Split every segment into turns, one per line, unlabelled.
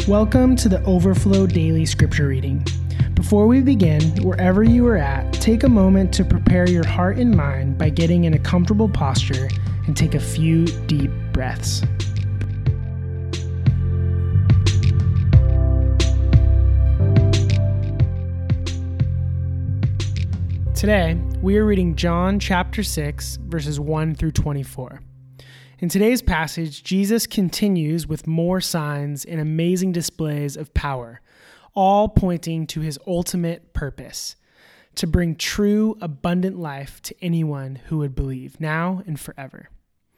Welcome to the Overflow Daily Scripture Reading. Before we begin, wherever you are at, take a moment to prepare your heart and mind by getting in a comfortable posture and take a few deep breaths. Today, we are reading John chapter 6, verses 1 through 24. In today's passage, Jesus continues with more signs and amazing displays of power, all pointing to his ultimate purpose, to bring true, abundant life to anyone who would believe, now and forever.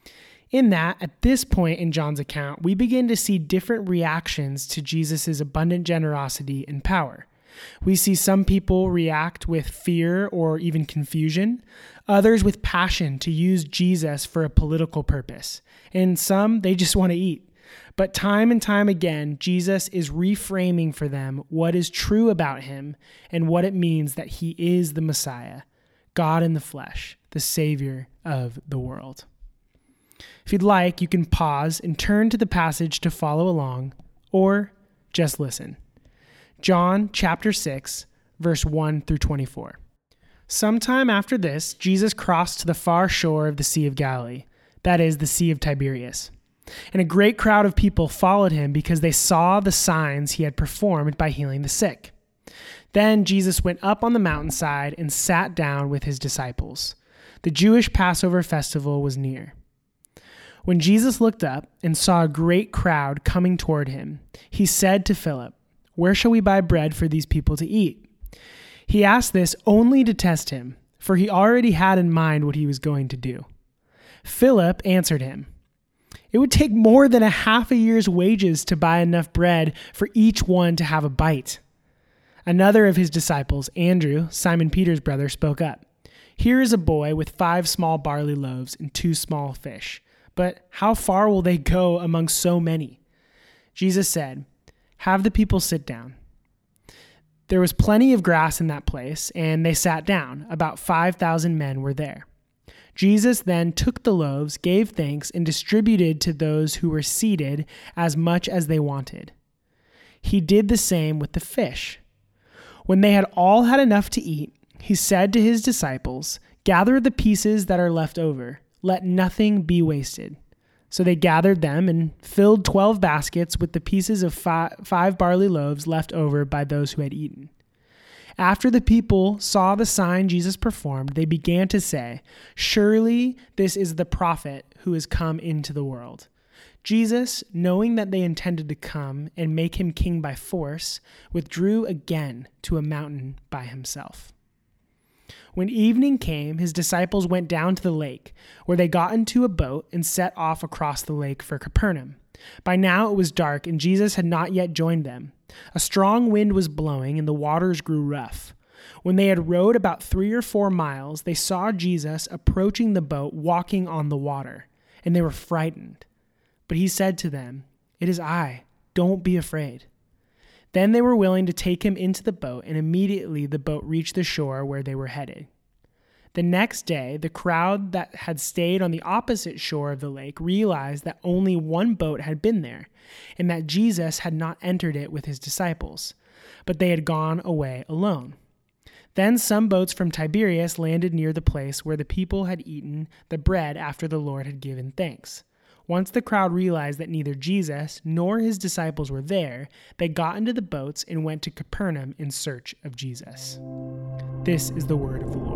In that, at this point in John's account, we begin to see different reactions to Jesus' abundant generosity and power. We see some people react with fear or even confusion, others with passion to use Jesus for a political purpose, and some, they just want to eat. But time and time again, Jesus is reframing for them what is true about him and what it means that he is the Messiah, God in the flesh, the Savior of the world. If you'd like, you can pause and turn to the passage to follow along, or just listen. John chapter 6, verse 1 through 24. Sometime after this, Jesus crossed to the far shore of the Sea of Galilee, that is, the Sea of Tiberias. And a great crowd of people followed him because they saw the signs he had performed by healing the sick. Then Jesus went up on the mountainside and sat down with his disciples. The Jewish Passover festival was near. When Jesus looked up and saw a great crowd coming toward him, he said to Philip, "Where shall we buy bread for these people to eat?" He asked this only to test him, for he already had in mind what he was going to do. Philip answered him, "It would take more than a half a year's wages to buy enough bread for each one to have a bite." Another of his disciples, Andrew, Simon Peter's brother, spoke up. "Here is a boy with 5 small barley loaves and 2 small fish. But how far will they go among so many?" Jesus said, "Have the people sit down." There was plenty of grass in that place, and they sat down. About 5,000 men were there. Jesus then took the loaves, gave thanks, and distributed to those who were seated as much as they wanted. He did the same with the fish. When they had all had enough to eat, he said to his disciples, "Gather the pieces that are left over. Let nothing be wasted." So they gathered them and filled 12 baskets with the pieces of 5 barley loaves left over by those who had eaten. After the people saw the sign Jesus performed, they began to say, "Surely this is the prophet who has come into the world." Jesus, knowing that they intended to come and make him king by force, withdrew again to a mountain by himself. When evening came, his disciples went down to the lake, where they got into a boat and set off across the lake for Capernaum. By now it was dark, and Jesus had not yet joined them. A strong wind was blowing, and the waters grew rough. When they had rowed about 3 or 4 miles, they saw Jesus approaching the boat, walking on the water, and they were frightened. But he said to them, "It is I. Don't be afraid." Then they were willing to take him into the boat, and immediately the boat reached the shore where they were headed. The next day, the crowd that had stayed on the opposite shore of the lake realized that only one boat had been there, and that Jesus had not entered it with his disciples, but they had gone away alone. Then some boats from Tiberias landed near the place where the people had eaten the bread after the Lord had given thanks. Once the crowd realized that neither Jesus nor his disciples were there, they got into the boats and went to Capernaum in search of Jesus. This is the word of the Lord.